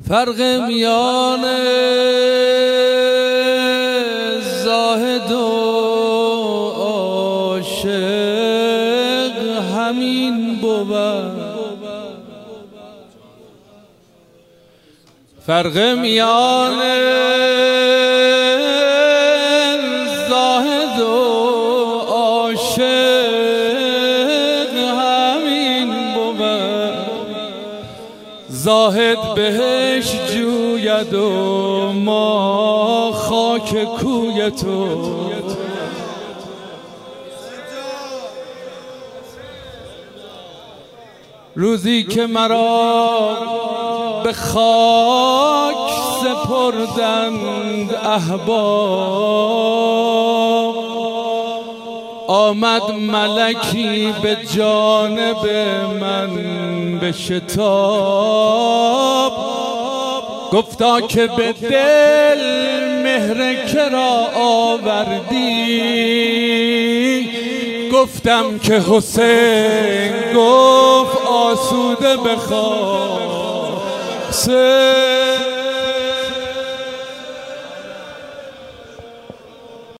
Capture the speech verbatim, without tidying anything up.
فرق میان زاهد و عاشق همین بود. فرق میان زاهد و عاشق همین بود. زاهد بهش جوید و ما خاک کوی تو. روزی که مرا به خاک سپردند احباب، آمد ملکی به جانب من به شتاب. گفتا که به دل مهر کرا آوردی؟ گفتم که حسین. گفت آسوده بخواب